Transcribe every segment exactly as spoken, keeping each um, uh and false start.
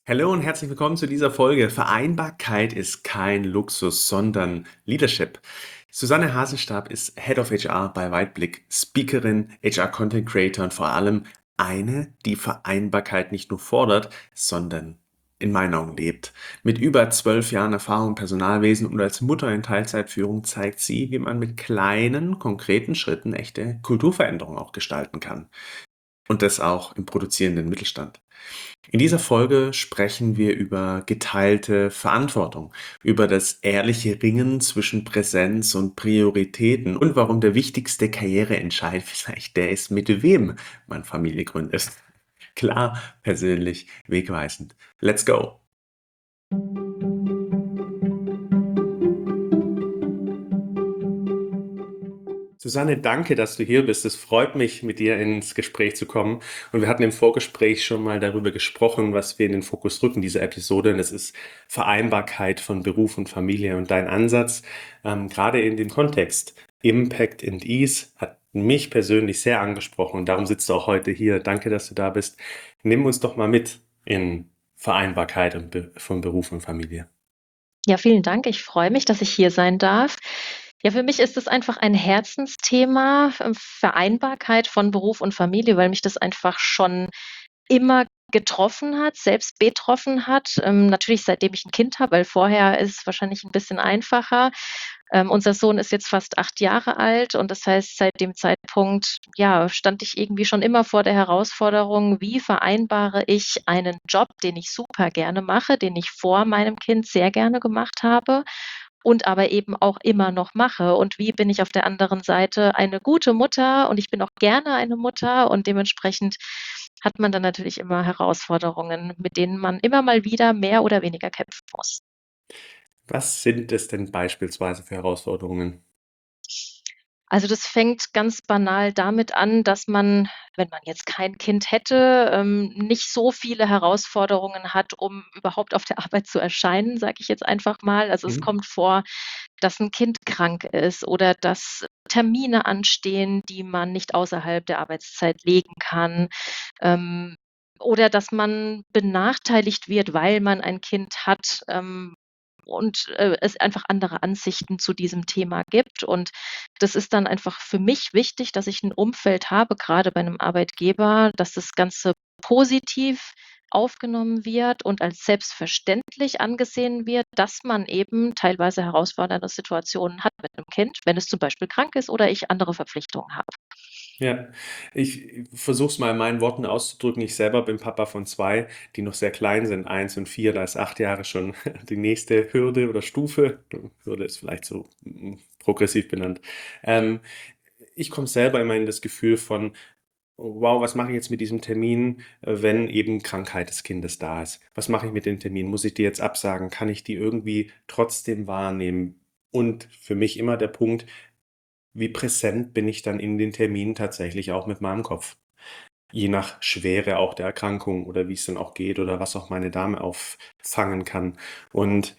Hallo und herzlich willkommen zu dieser Folge. Vereinbarkeit ist kein Luxus, sondern Leadership. Susanne Hasenstab ist Head of H R bei Weitblick, Speakerin, H R Content Creator und vor allem eine, die Vereinbarkeit nicht nur fordert, sondern in meinen Augen lebt. Mit über zwölf Jahren Erfahrung im Personalwesen und als Mutter in Teilzeitführung zeigt sie, wie man mit kleinen, konkreten Schritten echte Kulturveränderungen auch gestalten kann. Und das auch im produzierenden Mittelstand. In dieser Folge sprechen wir über geteilte Verantwortung, über das ehrliche Ringen zwischen Präsenz und Prioritäten und warum der wichtigste Karriereentscheid vielleicht der ist, mit wem man Familie gründet. Klar, persönlich, wegweisend. Let's go! Susanne, danke, dass du hier bist. Es freut mich, mit dir ins Gespräch zu kommen. Und wir hatten im Vorgespräch schon mal darüber gesprochen, was wir in den Fokus rücken dieser Episode. Und das ist Vereinbarkeit von Beruf und Familie. Und dein Ansatz, ähm, gerade in dem Kontext Impact and Ease, hat mich persönlich sehr angesprochen. Und darum sitzt du auch heute hier. Danke, dass du da bist. Nimm uns doch mal mit in Vereinbarkeit und Be- von Beruf und Familie. Ja, vielen Dank. Ich freue mich, dass ich hier sein darf. Ja, für mich ist es einfach ein Herzensthema, ähm, Vereinbarkeit von Beruf und Familie, weil mich das einfach schon immer getroffen hat, selbst betroffen hat. Ähm, natürlich seitdem ich ein Kind habe, weil vorher ist es wahrscheinlich ein bisschen einfacher. Ähm, unser Sohn ist jetzt fast acht Jahre alt und das heißt, seit dem Zeitpunkt, ja, stand ich irgendwie schon immer vor der Herausforderung, wie vereinbare ich einen Job, den ich super gerne mache, den ich vor meinem Kind sehr gerne gemacht habe und aber eben auch immer noch mache. Und wie bin ich auf der anderen Seite eine gute Mutter und ich bin auch gerne eine Mutter und dementsprechend hat man dann natürlich immer Herausforderungen, mit denen man immer mal wieder mehr oder weniger kämpfen muss. Was sind es denn beispielsweise für Herausforderungen? Also, das fängt ganz banal damit an, dass man, wenn man jetzt kein Kind hätte, ähm, nicht so viele Herausforderungen hat, um überhaupt auf der Arbeit zu erscheinen, sage ich jetzt einfach mal. Also, es Mhm. kommt vor, dass 'n Kind krank ist oder dass Termine anstehen, die man nicht außerhalb der Arbeitszeit legen kann, ähm, oder dass man benachteiligt wird, weil man ein Kind hat, ähm, und, äh, es einfach andere Ansichten zu diesem Thema gibt. Und das ist dann einfach für mich wichtig, dass ich 'n Umfeld habe, grade bei 'nem Arbeitgeber, dass das Ganze positiv aufgenommen wird und als selbstverständlich angesehen wird, dass man eben teilweise herausfordernde Situationen hat mit 'nem Kind, wenn es zum Beispiel krank ist oder ich andere Verpflichtungen habe. Ja, ich versuche es mal in meinen Worten auszudrücken. Ich selber bin Papa von zwei, die noch sehr klein sind, eins und vier. Da ist acht Jahre schon die nächste Hürde oder Stufe. Hürde ist vielleicht so mm, progressiv benannt. Ähm, ich komme selber immer in das Gefühl von, oh, wow, was mache ich jetzt mit diesem Termin, äh, wenn eben Krankheit des Kindes da ist? Was mache ich mit dem Termin? Muss ich die jetzt absagen? Kann ich die irgendwie trotzdem wahrnehmen? Und für mich immer der Punkt, wie präsent bin ich dann in den Terminen tatsächlich auch mit meinem Kopf? Je nach Schwere auch der Erkrankung oder wie es dann auch geht oder was auch meine Dame auffangen kann. Und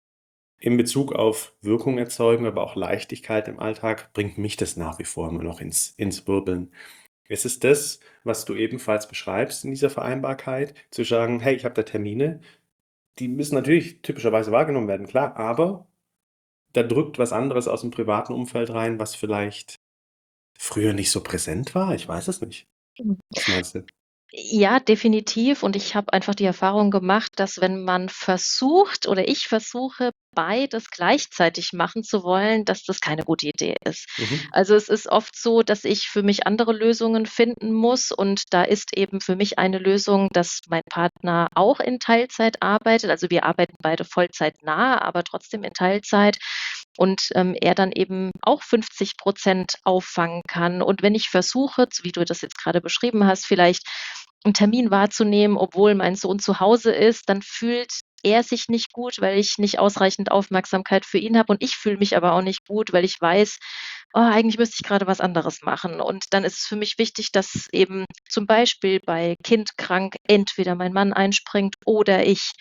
in Bezug auf Wirkung erzeugen, aber auch Leichtigkeit im Alltag, bringt mich das nach wie vor immer noch ins ins Wirbeln. Ist es das, was du ebenfalls beschreibst in dieser Vereinbarkeit, zu sagen: „Hey, ich habe da Termine, die müssen natürlich typischerweise wahrgenommen werden, klar, aber da drückt was anderes aus dem privaten Umfeld rein, was vielleicht früher nicht so präsent war? Ich weiß es nicht. Was meinst du? Ja, definitiv. Und ich habe einfach die Erfahrung gemacht, dass wenn man versucht oder ich versuche, beides gleichzeitig machen zu wollen, dass das keine gute Idee ist. Mhm. Also, es ist oft so, dass ich für mich andere Lösungen finden muss und da ist eben für mich eine Lösung, dass mein Partner auch in Teilzeit arbeitet. Also, wir arbeiten beide vollzeitnah, aber trotzdem in Teilzeit und, ähm, er dann eben auch fünfzig auffangen kann. Und wenn ich versuche, z wie du das jetzt grade beschrieben hast, vielleicht 'n Termin wahrzunehmen, obwohl mein Sohn zu Hause ist, dann fühlt er sich nicht gut, weil ich nicht ausreichend Aufmerksamkeit für ihn habe und ich fühle mich aber auch nicht gut, weil ich weiß: „Oh, eigentlich müsste ich grade was anderes machen.“ Und dann ist es für mich wichtig, dass eben zum Beispiel bei Kind krank entweder mein Mann einspringt oder ich.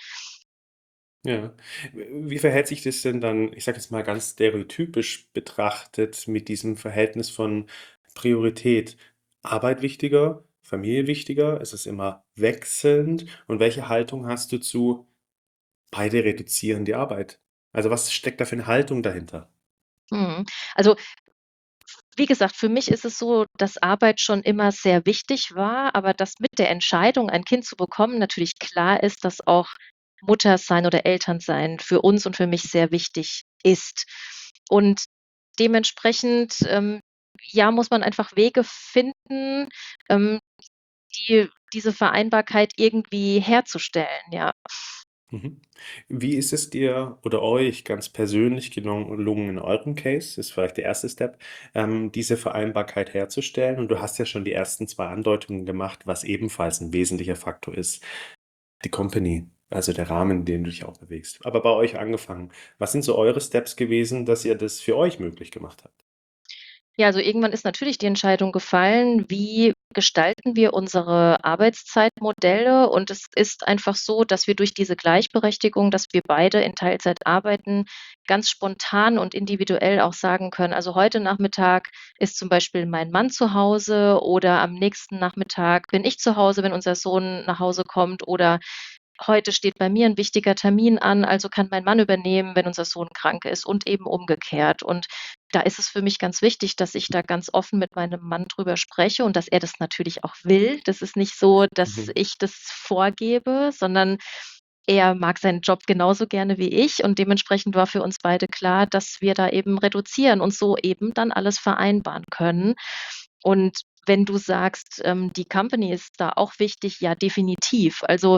Ja. Wie verhält sich das denn dann, ich sage jetzt mal ganz stereotypisch betrachtet, mit diesem Verhältnis von Priorität? Arbeit wichtiger, Familie wichtiger? Ist es immer wechselnd? Und welche Haltung hast du zu beide reduzieren die Arbeit? Also, was steckt da für 'ne Haltung dahinter? Mhm. Also, wie gesagt, für mich ist es so, dass Arbeit schon immer sehr wichtig war, aber dass mit der Entscheidung, ein Kind zu bekommen, natürlich klar ist, dass auch Muttersein oder Elternsein für uns und für mich sehr wichtig ist. Und dementsprechend, ähm, ja, muss man einfach Wege finden, ähm, die diese Vereinbarkeit irgendwie herzustellen, ja. Mhm. Wie ist es dir oder euch ganz persönlich gelungen gelungen in eurem Case, ist vielleicht der erste Step, ähm, diese Vereinbarkeit herzustellen? Und du hast ja schon die ersten zwei Andeutungen gemacht, was ebenfalls 'n wesentlicher Faktor ist, die Company, also der Rahmen, in dem du dich auch bewegst. Aber bei euch angefangen, was sind so eure Steps gewesen, dass ihr das für euch möglich gemacht habt? Ja, also irgendwann ist natürlich die Entscheidung gefallen, wie gestalten wir unsere Arbeitszeitmodelle? Und es ist einfach so, dass wir durch diese Gleichberechtigung, dass wir beide in Teilzeit arbeiten, ganz spontan und individuell auch sagen können: „Also, heute Nachmittag ist zum Beispiel mein Mann zu Hause oder am nächsten Nachmittag bin ich zu Hause, wenn unser Sohn nach Hause kommt oder heute steht bei mir 'n wichtiger Termin an, also kann mein Mann übernehmen, wenn unser Sohn krank ist“, und eben umgekehrt. Und da ist es für mich ganz wichtig, dass ich da ganz offen mit meinem Mann drüber spreche und dass er das natürlich auch will. Das ist nicht so, dass Mhm. ich das vorgebe, sondern er mag seinen Job genauso gerne wie ich und dementsprechend war für uns beide klar, dass wir da eben reduzieren und so eben dann alles vereinbaren können. Und wenn du sagst, ähm, die Company ist da auch wichtig, ja, definitiv. Also,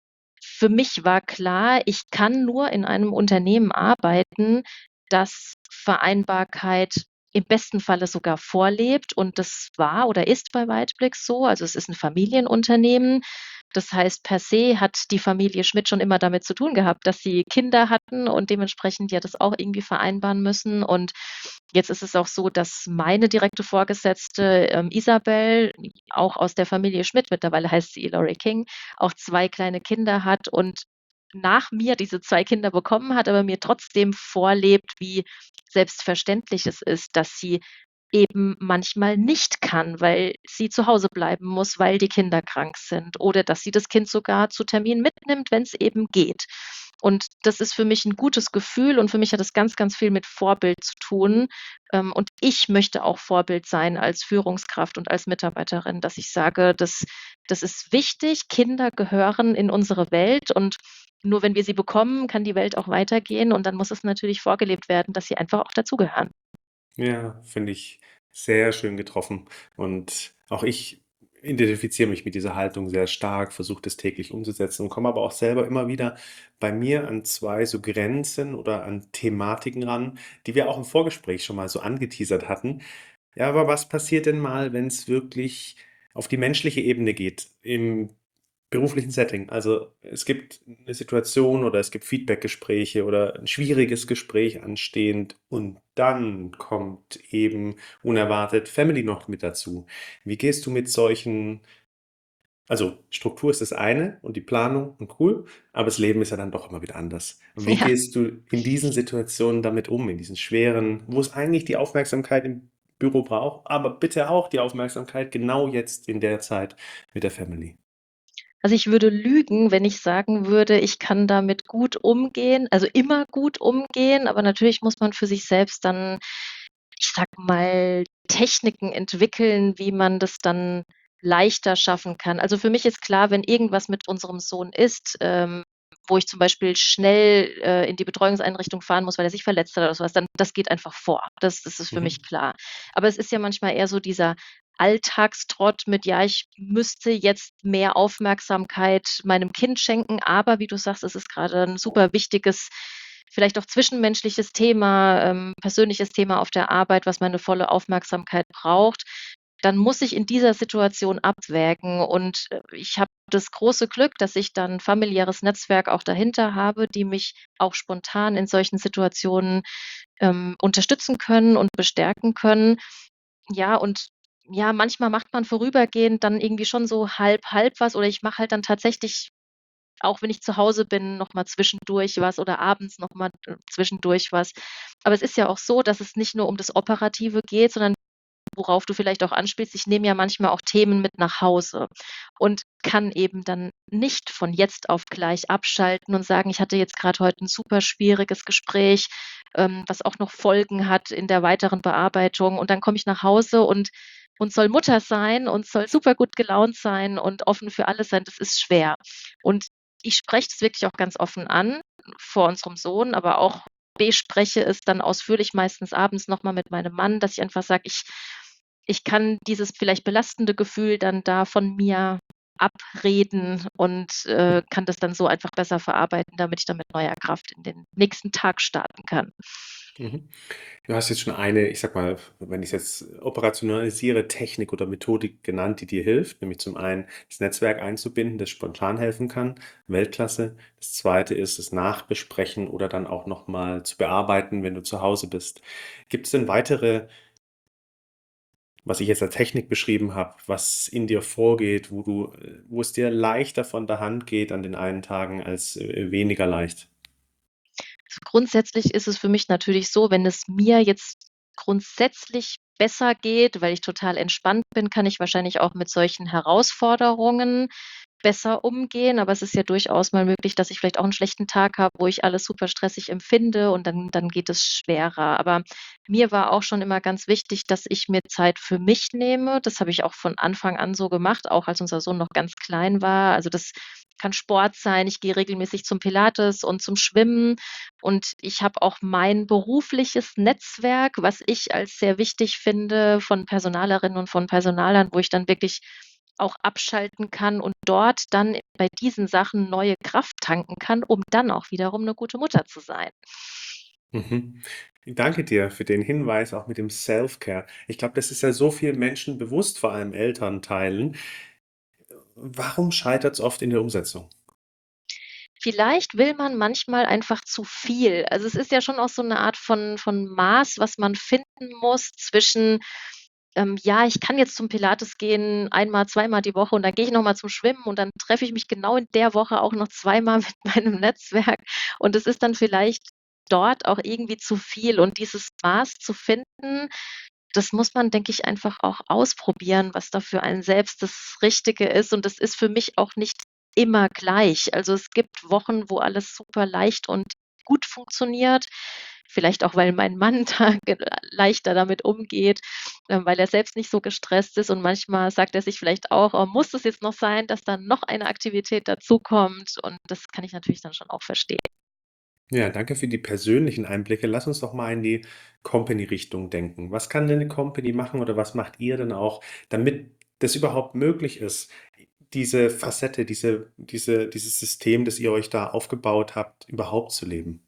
für mich war klar, ich kann nur in einem Unternehmen arbeiten, das Vereinbarkeit im besten Falle sogar vorlebt und das war oder ist bei Weitblicks so. Also, es ist 'n Familienunternehmen. Das heißt, per se hat die Familie Schmidt schon immer damit zu tun gehabt, dass sie Kinder hatten und dementsprechend ja das auch irgendwie vereinbaren müssen. Und jetzt ist es auch so, dass meine direkte Vorgesetzte, ähm, Isabel, auch aus der Familie Schmidt, mittlerweile heißt sie Illory King, auch zwei kleine Kinder hat und nach mir diese zwei Kinder bekommen hat, aber mir trotzdem vorlebt, wie selbstverständlich es ist, dass sie eben manchmal nicht kann, weil sie zu Hause bleiben muss, weil die Kinder krank sind oder dass sie das Kind sogar zu Terminen mitnimmt, wenn's eben geht. Und das ist für mich 'n gutes Gefühl und für mich hat das ganz, ganz viel mit Vorbild zu tun. Ähm, und ich möchte auch Vorbild sein als Führungskraft und als Mitarbeiterin, dass ich sage, das das ist wichtig. Kinder gehören in unsere Welt und nur wenn wir sie bekommen, kann die Welt auch weitergehen und dann muss es natürlich vorgelebt werden, dass sie einfach auch dazugehören. Ja, finde ich sehr schön getroffen. Und auch ich identifiziere mich mit dieser Haltung sehr stark, versuche das täglich umzusetzen und komme aber auch selber immer wieder bei mir an zwei so Grenzen oder an Thematiken ran, die wir auch im Vorgespräch schon mal so angeteasert hatten. Ja, aber was passiert denn mal, wenn's wirklich auf die menschliche Ebene geht im beruflichen Setting? Also, es gibt 'ne Situation oder es gibt Feedbackgespräche oder 'n schwieriges Gespräch anstehend und dann kommt eben unerwartet Family noch mit dazu. Wie gehst du mit solchen also, Struktur ist das eine und die Planung und cool, aber das Leben ist ja dann doch immer wieder anders. Und wie Ja. gehst du in diesen Situationen damit um, in diesen schweren wo es eigentlich die Aufmerksamkeit im Büro braucht, aber bitte auch die Aufmerksamkeit genau jetzt in der Zeit mit der Family? Also, ich würde lügen, wenn ich sagen würde, ich kann damit gut umgehen, also immer gut umgehen, aber natürlich muss man für sich selbst dann, ich sage mal, Techniken entwickeln, wie man das dann leichter schaffen kann. Also, für mich ist klar, wenn irgendwas mit unserem Sohn ist, ähm, wo ich zum Beispiel schnell, äh, in die Betreuungseinrichtung fahren muss, weil er sich verletzt hat oder so was, dann das geht einfach vor. Das das ist für mich Mhm. klar. Aber es ist ja manchmal eher so dieser Alltagstrott mit: „Ja, ich müsste jetzt mehr Aufmerksamkeit meinem Kind schenken“, aber wie du sagst, es ist grade 'n super wichtiges, vielleicht auch zwischenmenschliches Thema, ähm, persönliches Thema auf der Arbeit, was meine volle Aufmerksamkeit braucht. Dann muss ich in dieser Situation abwägen und, äh, ich habe das große Glück, dass ich da 'n familiäres Netzwerk auch dahinter habe, die mich auch spontan in solchen Situationen, ähm, unterstützen können und bestärken können. Ja, und ja, manchmal macht man vorübergehend dann irgendwie schon so halb halb was oder ich mache halt dann tatsächlich, auch wenn ich zu Hause bin, noch mal zwischendurch was oder abends noch mal, äh, zwischendurch was. Aber es ist ja auch so, dass es nicht nur um das Operative geht, sondern worauf du vielleicht auch anspielst, ich nehme ja manchmal auch Themen mit nach Hause und kann eben dann nicht von jetzt auf gleich abschalten und sagen: „Ich hatte jetzt grad heute 'n super schwieriges Gespräch, ähm, was auch noch Folgen hat in der weiteren Bearbeitung.“ Und dann komme ich nach Hause und und soll Mutter sein und soll super gut gelaunt sein und offen für alles sein. Das ist schwer. Und ich spreche das wirklich auch ganz offen an vor unserem Sohn, aber auch bespreche es dann ausführlich meistens abends noch mal mit meinem Mann, dass ich einfach sage: „Ich ich kann dieses vielleicht belastende Gefühl dann da von mir abreden und, äh, kann das dann so einfach besser verarbeiten, damit ich dann mit neuer Kraft in den nächsten Tag starten kann.“ Mhm. Du hast jetzt schon eine, ich sage mal, wenn ich's jetzt operationalisiere, Technik oder Methodik genannt, die dir hilft, nämlich zum einen das Netzwerk einzubinden, das spontan helfen kann, Weltklasse. Das zweite ist das Nachbesprechen oder dann auch noch mal zu bearbeiten, wenn du zu Hause bist. Gibt's denn weitere was ich jetzt als Technik beschrieben habe, was in dir vorgeht, wo du äh, wo es dir leichter von der Hand geht an den einen Tagen als, äh, weniger leicht? Grundsätzlich ist es für mich natürlich so, wenn es mir jetzt grundsätzlich besser geht, weil ich total entspannt bin, kann ich wahrscheinlich auch mit solchen Herausforderungen besser umgehen. Aber es ist ja durchaus mal möglich, dass ich vielleicht auch 'n schlechten Tag habe, wo ich alles super stressig empfinde und dann dann geht es schwerer. Aber mir war auch schon immer ganz wichtig, dass ich mir Zeit für mich nehme. Das habe ich auch von Anfang an so gemacht, auch als unser Sohn noch ganz klein war. Also, das kann Sport sein. Ich gehe regelmäßig zum Pilates und zum Schwimmen. Und ich habe auch mein berufliches Netzwerk, was ich als sehr wichtig finde, von Personalerinnen und von Personalern, wo ich dann wirklich auch abschalten kann und dort dann bei diesen Sachen neue Kraft tanken kann, um dann auch wiederum 'ne gute Mutter zu sein. Mhm. Danke dir für den Hinweis, auch mit dem Self-Care. Ich glaube, das ist ja so vielen Menschen bewusst, vor allem Elternteilen. Warum scheitert's oft in der Umsetzung? Vielleicht will man manchmal einfach zu viel. Also, es ist ja schon auch so 'ne Art von von Maß, was man finden muss zwischen, ähm: „Ja, ich kann jetzt zum Pilates gehen einmal, zweimal die Woche und dann gehe ich noch mal zum Schwimmen und dann treffe ich mich genau in der Woche auch noch zweimal mit meinem Netzwerk.“ Und es ist dann vielleicht dort auch irgendwie zu viel. Und dieses Maß zu finden, das muss man, denke ich, einfach auch ausprobieren, was da für einen selbst das Richtige ist. Und das ist für mich auch nicht immer gleich. Also, es gibt Wochen, wo alles super leicht und gut funktioniert. Vielleicht auch, weil mein Mann da ge leichter damit umgeht, ähm, weil er selbst nicht so gestresst ist. Und manchmal sagt er sich vielleicht auch: „Oh, muss das jetzt noch sein, dass da noch eine Aktivität dazukommt?“ Und das kann ich natürlich dann schon auch verstehen. Ja, danke für die persönlichen Einblicke. Lass uns doch mal in die Company-Richtung denken. Was kann denn 'ne Company machen oder was macht ihr denn auch, damit das überhaupt möglich ist, diese Facette, diese diese dieses System, das ihr euch da aufgebaut habt, überhaupt zu leben?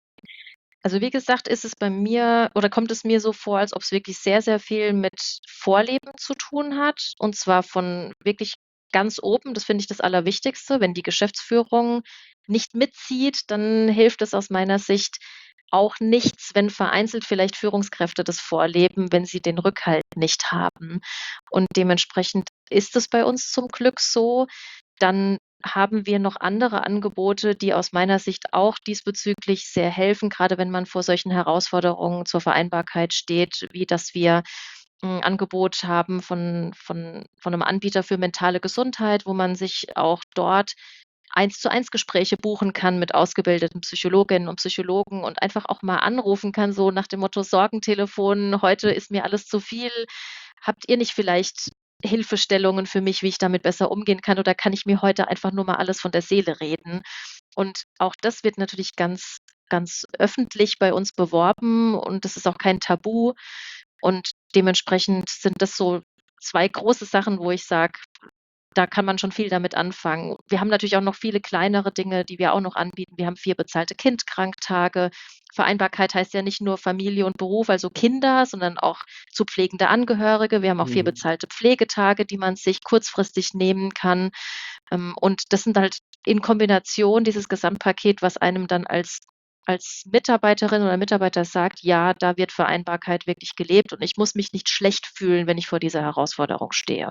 Also, wie gesagt, ist es bei mir oder kommt es mir so vor, als ob's wirklich sehr, sehr viel mit Vorleben zu tun hat, und zwar von wirklich ganz oben. Das finde ich das Allerwichtigste. Wenn die Geschäftsführung nicht mitzieht, dann hilft es aus meiner Sicht auch nichts, wenn vereinzelt vielleicht Führungskräfte das vorleben, wenn sie den Rückhalt nicht haben. Und dementsprechend ist es bei uns zum Glück so. Dann haben wir noch andere Angebote, die aus meiner Sicht auch diesbezüglich sehr helfen, grade wenn man vor solchen Herausforderungen zur Vereinbarkeit steht, wie dass wir 'n Angebot haben von von von 'nem Anbieter für mentale Gesundheit, wo man sich auch dort Eins-zu-eins-Gespräche buchen kann mit ausgebildeten Psychologinnen und Psychologen und einfach auch mal anrufen kann, so nach dem Motto: „Sorgentelefon, heute ist mir alles zu viel. Habt ihr nicht vielleicht Hilfestellungen für mich, wie ich damit besser umgehen kann, oder kann ich mir heute einfach nur mal alles von der Seele reden?“ Und auch das wird natürlich ganz ganz öffentlich bei uns beworben und das ist auch kein Tabu. Und dementsprechend sind das so zwei große Sachen, wo ich sage, da kann man schon viel damit anfangen. Wir haben natürlich auch noch viele kleinere Dinge, die wir auch noch anbieten. Wir haben vier bezahlte Kind-Kranktage. Vereinbarkeit heißt ja nicht nur Familie und Beruf, also Kinder, sondern auch zu pflegende Angehörige. Wir haben auch vier Mhm. bezahlte Pflegetage, die man sich kurzfristig nehmen kann. Ähm, und das sind halt in Kombination dieses Gesamtpaket, was einem dann als als Mitarbeiterin oder Mitarbeiter sagt: „Ja, da wird Vereinbarkeit wirklich gelebt und ich muss mich nicht schlecht fühlen, wenn ich vor dieser Herausforderung stehe.“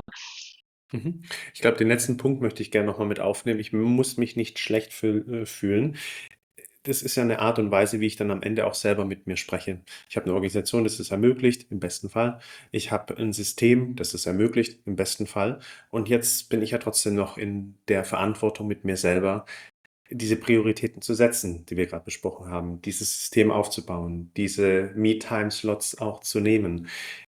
Mhm. Ich glaube, den letzten Punkt möchte ich gern noch mal mit aufnehmen. Ich muss mich nicht schlecht fühl äh, fühlen. das ist ja eine Art und Weise, wie ich dann am Ende auch selber mit mir spreche. Ich habe eine Organisation, das es ermöglicht, im besten Fall. Ich habe ein System, das es ermöglicht, im besten Fall. Und jetzt bin ich ja trotzdem noch in der Verantwortung mit mir selber, diese Prioritäten zu setzen, die wir gerade besprochen haben, dieses System aufzubauen, diese Me-Time-Slots auch zu nehmen.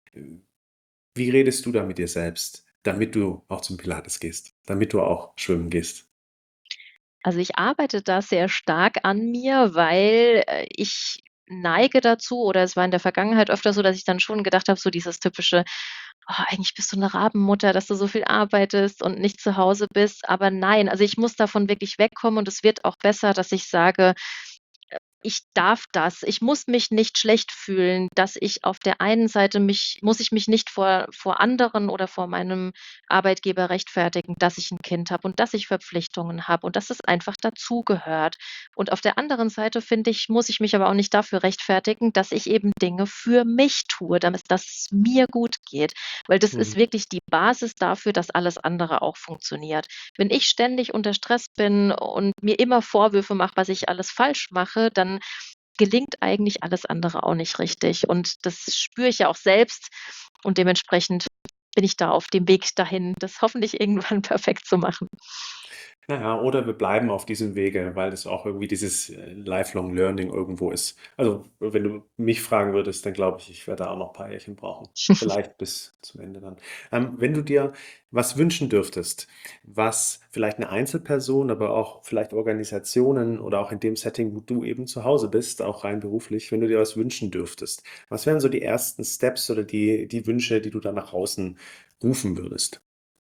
Wie redest du da mit dir selbst, damit du auch zum Pilates gehst, damit du auch schwimmen gehst? Also, ich arbeite da sehr stark an mir, weil, äh, ich neige dazu oder es war in der Vergangenheit öfter so, dass ich dann schon gedacht habe, so dieses typische: „Oh, eigentlich bist du 'ne Rabenmutter, dass du so viel arbeitest und nicht zu Hause bist.“ Aber nein, also, ich muss davon wirklich wegkommen und es wird auch besser, dass ich sage: „Ich darf das. Ich muss mich nicht schlecht fühlen, dass ich auf der einen Seite mich muss ich mich nicht vor vor anderen oder vor meinem Arbeitgeber rechtfertigen, dass ich 'n Kind habe und dass ich Verpflichtungen habe und dass es einfach dazugehört. Und auf der anderen Seite, finde ich, muss ich mich aber auch nicht dafür rechtfertigen, dass ich eben Dinge für mich tue, damit dass es mir gut geht.“ Weil das ist Mhm. wirklich die Basis dafür, dass alles andere auch funktioniert. Wenn ich ständig unter Stress bin und mir immer Vorwürfe mache, was ich alles falsch mache, dann gelingt eigentlich alles andere auch nicht richtig. Und das spüre ich ja auch selbst und dementsprechend bin ich da auf dem Weg dahin, das hoffentlich irgendwann perfekt zu machen. Na ja, oder wir bleiben auf diesem Wege, weil das auch irgendwie dieses, äh, Lifelong Learning irgendwo ist. Also, wenn du mich fragen würdest, dann glaube ich, ich werde da auch noch ein paar Jährchen brauchen. Vielleicht bis zum Ende dann. Ähm, wenn du dir was wünschen dürftest, was vielleicht eine Einzelperson, aber auch vielleicht Organisationen oder auch in dem Setting, wo du eben zu Hause bist, auch rein beruflich, wenn du dir was wünschen dürftest, was wären so die ersten Steps oder die die Wünsche, die du da nach außen rufen würdest?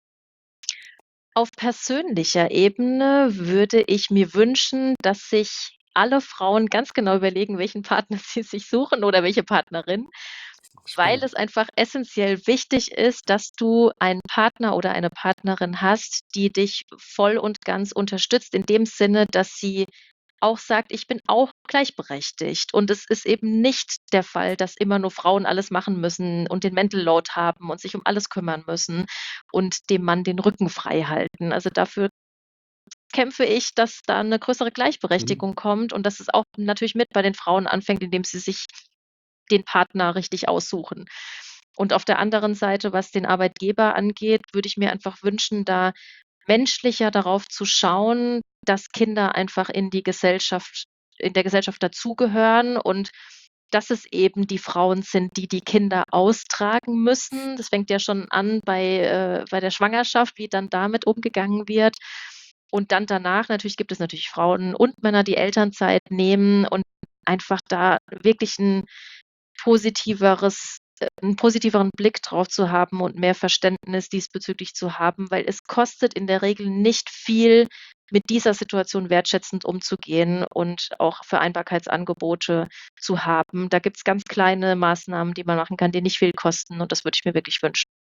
Auf persönlicher Ebene würde ich mir wünschen, dass sich alle Frauen ganz genau überlegen, welchen Partner sie sich suchen oder welche Partnerin, weil Spannend. es einfach essenziell wichtig ist, dass du einen Partner oder eine Partnerin hast, die dich voll und ganz unterstützt in dem Sinne, dass sie auch sagt: „Ich bin auch gleichberechtigt.“ Und es ist eben nicht der Fall, dass immer nur Frauen alles machen müssen und den Mental Load haben und sich um alles kümmern müssen und dem Mann den Rücken frei halten. Also, dafür kämpfe ich, dass da 'ne größere Mhm. Gleichberechtigung kommt und dass es auch natürlich mit bei den Frauen anfängt, indem sie sich den Partner richtig aussuchen. Und auf der anderen Seite, was den Arbeitgeber angeht, würde ich mir einfach wünschen, da menschlicher darauf zu schauen, dass Kinder einfach in die Gesellschaft in der Gesellschaft dazugehören und dass es eben die Frauen sind, die die Kinder austragen müssen. Das fängt ja schon an bei äh, bei der Schwangerschaft, wie dann damit umgegangen wird. Und dann danach natürlich gibt es natürlich Frauen und Männer, die Elternzeit nehmen und einfach da wirklich 'n positiveres äh, 'n positiveren Blick drauf zu haben und mehr Verständnis diesbezüglich zu haben, weil es kostet in der Regel nicht viel, mit dieser Situation wertschätzend umzugehen und auch Vereinbarkeitsangebote zu haben. Da gibt's ganz kleine Maßnahmen, die man machen kann, die nicht viel kosten und das würde ich mir wirklich wünschen.